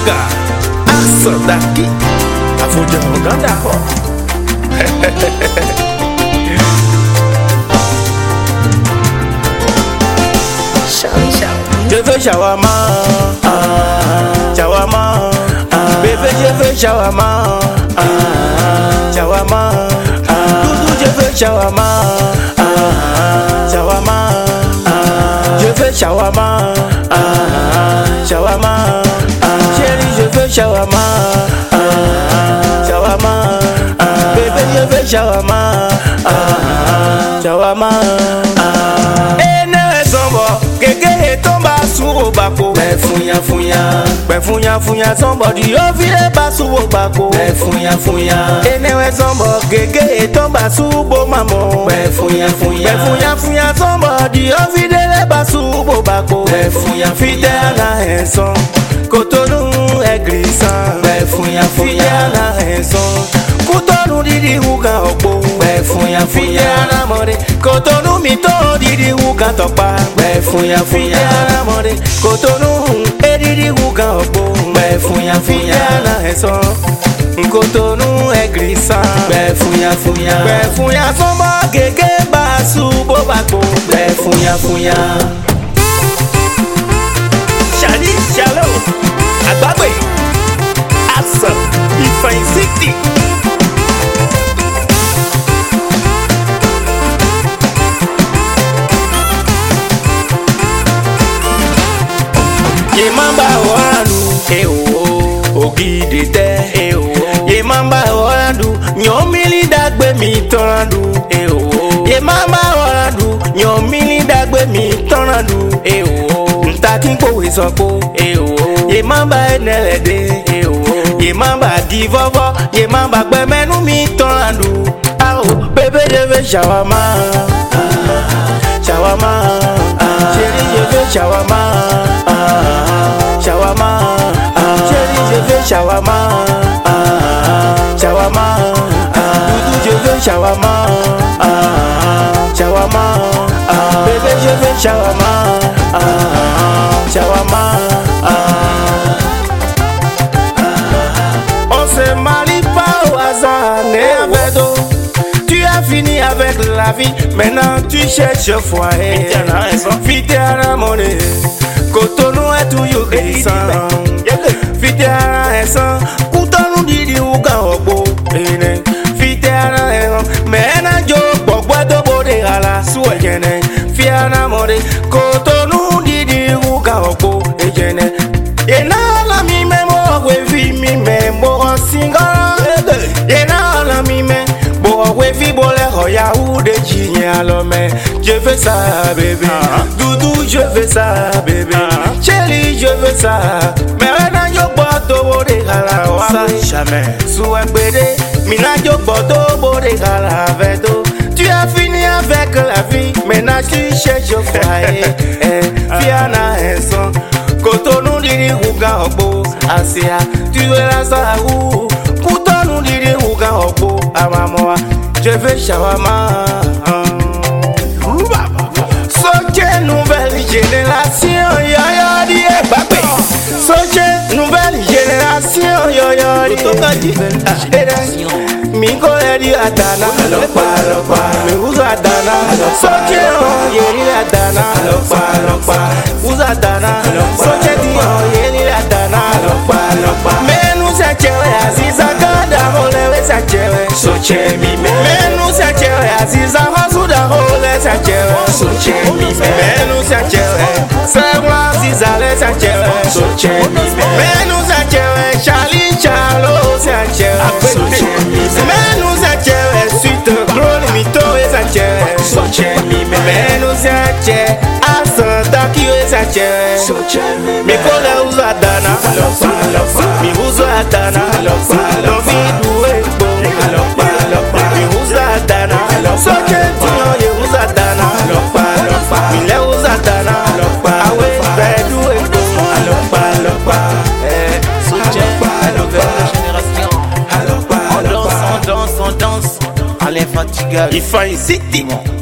Swaga, accent daqui, a foder Uganda, je veux shawarma, shawarma, bébé je veux shawarma, shawarma, doudou je veux shawarma, shawarma, je veux shawarma, shawarma, chérie je veux shawarma, shawarma, bébé je veux shawarma, shawarma. Funya somebody ovile basu obako. Funya enewe sombo gege tomba subo mamo. Funya somebody ovile basu obako. Fidèle enson Cotonou églisa. Fidèle enson Cotonou didi uga okbo. Fidèle amore Cotonou mito didi uga topa. Fidèle amore Cotonou edidi uga okbo. Fidèle enson Cotonou églisa. Funya sombo gege basu obako. Funya Charlie Shallow Agbagbe Asa Ifeanyi City. Yemamba orandu ogide te Yemamba orandu nyomili dagbe mi torandu Yemamba orandu nyomili dagbe mi torandu Ntakin kowe soko Yemamba enelede Yemamba divovo Yemamba gbemenu mi torandu Bébé je veux shawarma, shawarma, chérie je veux shawarma, shawarma, chérie je veux shawarma, shawarma, doudou je veux shawarma, shawarma, bébé je veux shawarma, shawarma. On se marie pas au hasard, né avec d'eau. Tu as fini avec la vie, maintenant tu cherches foyer. Fidèle monnaie, Cotonou est toujours glissant. Fidèle ensemble, Cotonou didi uga obo. Fidèle maintenant jo bogwa do bode ala suwejene. Fidèle monnaie, Cotonou didi uga obo. Yena la mi memo wevi mi memo singa. Yena la mi me wevi bole hoya ou de jini alome. Je veux ça bébé, doudou je veux ça bébé, chérie je veux ça. Mais maintenant yo boto bode gala ça jamais. Souebede, mina yo boto bode gala vedo. Tu as fini avec la vie, maintenant tu cherches au foyer. Fiana enson, Cotonou didi uga obo. Asia, tu es la sarou. Cotonou didi uga obo. Amamoa, je veux shawarma. Soche nouvelle génération, yo yo di Mbappé. Soche nouvelle génération, yo yo di. Miko edi adana, mi uza adana. Soche yeri adana, uza adana. Soche di yeri adana. Menu se chewe aziza gada molewe se chewe. Soche mi me. Menu se chewe aziza hasuda hole se chewe. Soche mi me. Menu se chewe sewa aziza le se chewe. Soche mi me. Menu se chewe Charlie Chalo se chewe. Soche mi me. Menu se chewe suite grone mito se chewe. Soche mi me. Menu se chewe asanta kiwe se chewe. Soche mi me. Mi kole uza dana. Mi uza dana. No vidu ekbo. Mi uza dana. Soche tiyo ye uza dana. Mi le uza dana. Awe vedu ekbo. Soche, la nouvelle génération. On danse, on danse, on danse. À l'infatigable Ifeanyi City.